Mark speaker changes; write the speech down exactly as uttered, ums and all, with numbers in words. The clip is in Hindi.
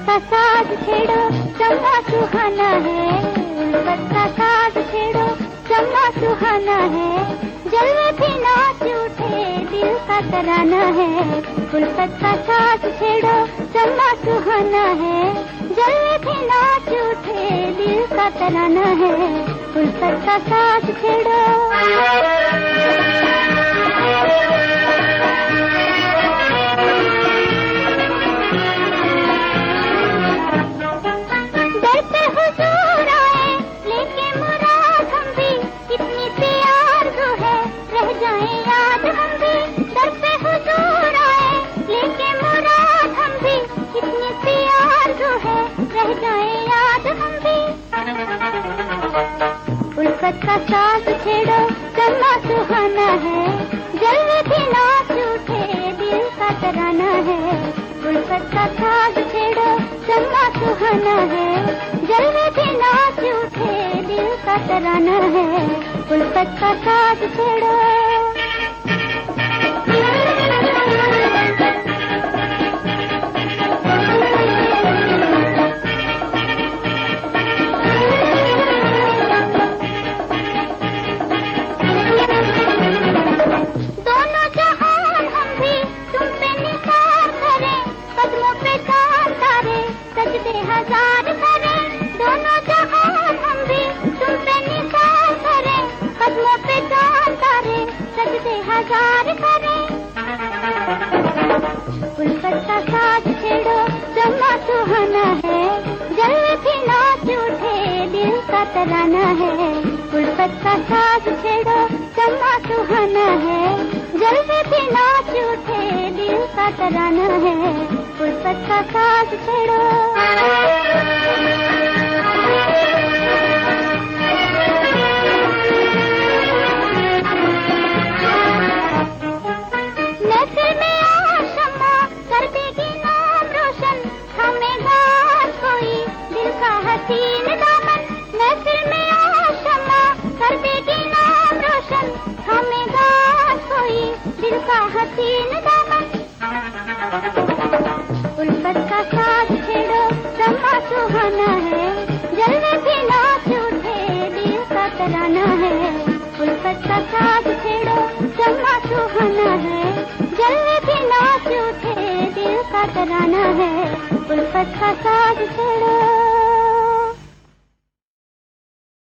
Speaker 1: का साज छेड़ो चम्मा सुहाना है, उल्फत का साज छेड़ो चम्मा सुहाना है, जलवे भी नाच उठे दिल का तराना है। उल्फत का साज छेड़ो चम्मा सुहाना है, जलवे भी नाच उठे दिल का तराना है। उल्फत का साज छेड़ो उल्फत का साज छेड़ो चम्मा सुहाना है, जलवे भी नाच उठे दिल का तराना है। उल्फत का साज छेड़ो चम्मा सुहाना है, जलवे भी नाच उठे दिल का तराना है। उल्फत का साज छेड़ो हजार करें, दोनों जहान हम भी तुम पे निसार करें, कदमों पे चार तारे सजदे हजार करें। उल्फत का साज छेड़ो चम्मा सुहाना है, जलवे भी नाच उठे दिल का तराना है। उल्फत का साज छेड़ो चम्मा सुहाना है, जलवे भी नाच उठे दिल का तराना है। उल्फत का साज छेड़ो महफिल में आ शम्मा कर देगी नाम रोशन, थमेगा कोई दिल का हसीन दामन। महफिल में आ शम्मा कर देगी नाम रोशन, थमेगा कोई दिल का हसीन दामन। उल्फत का साज छेड़ो चम्मा सुहाना है, जलवे भी नाच उठे दिल का तराना है। उल्फत का साज छेड़ो चम्मा सुहाना है, जलवे भी नाच उठे दिल का तराना है। उल्फत का साज छेड़ो